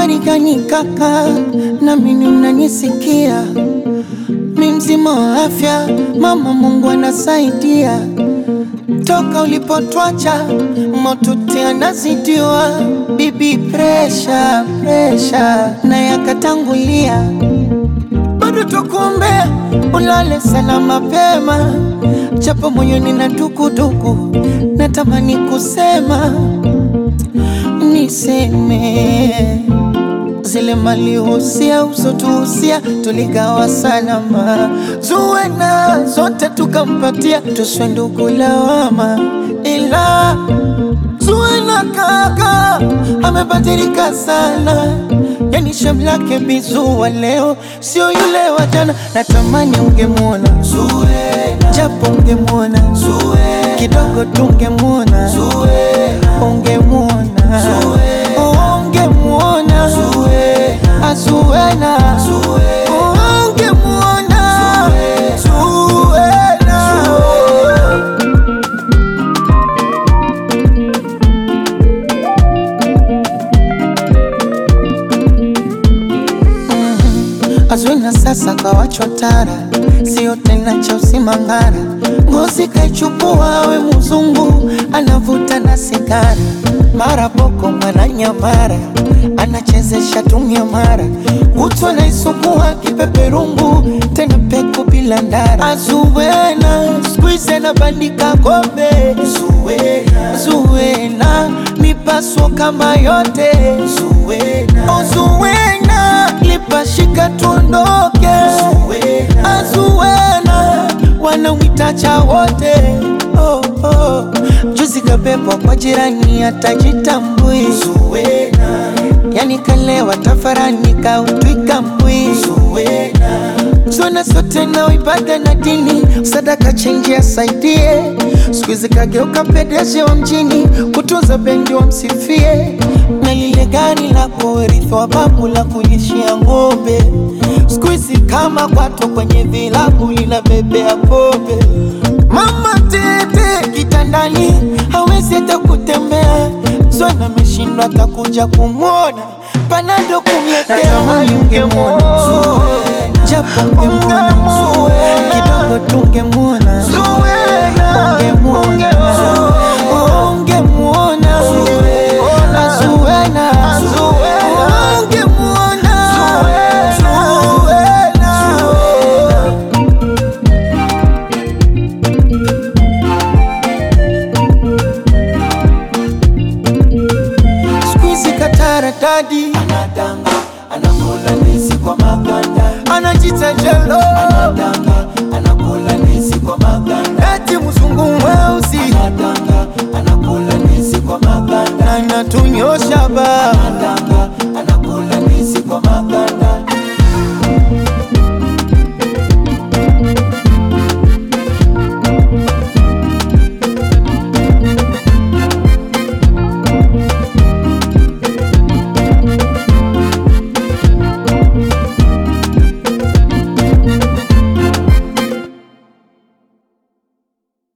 habari gani kaka, na mimi unanisikia? Mi mzima wa afya mama, Mungu anasaidia. Toka ulipotwacha motuti anazidiwa, bibi presha na yakatangulia. Bado tukuombea ulale sana mapema, japo moyoni na dukuduku, natamani kusema niseme zile mali usia usotuhusia tuligawa salama, Zuwena zote tukampatia, tuswe ndugu lawama. Ila Zuwena kaka amebadilika sana, yani shamlake bizuwa leo sio yule wa jana. Natamani ungemwona Zuwena, japo ungemwona Zuwena, kidogo tungemwona Zuwena, ungemwona Zuwena, ungemwona Zuwena, Zuwena, ungemwona Zuwena. Zuwena sasa kawachwa tara, sio tena cha usimangara. Ngozi kaichukua we mzungu, anavuta na sigara. Mara boko mara nyamara, anachezesha tumia mara. Utu anaisukua kipeperungu, tena peku bila ndara. Zuwena squeeze na bandika kombe. Zuwena mipaso kama yote. Zuwena lipashika tuondoke. Zuwena wanawitacha wote. Juzi kabebwa kwa jirani atajitambui. Yani kalewa tafarani kautwika mbwi. Zuwena sote na ibada na dini, sadaka chenji asaidie. Sikuizi kageuka pedeje wa mjini, kutunza bendi wa msifie. Na lile gari la kurithi wa babu la kulishia ng'ombe, sikuizi kama kwato kwenye vilabu linabebea pombe. Mama tete kitandani hawezi hata kutembea, Zuwena ameshindwa atakuja kumwona, panado kumletea. Natamani ungemwona Zuwena, japo ungemwona Zuwena, kidogo tungemwona Zuwena, ungemwona Zuwena, ungemwona squeeze katara dadi, anadanga anakula nisi kwa maganda, anajita jelo, anadanga anakula nisi kwa maganda. Eti mzungu mweusi, anadanga anakula nisi kwa maganda, anatunyosha baba.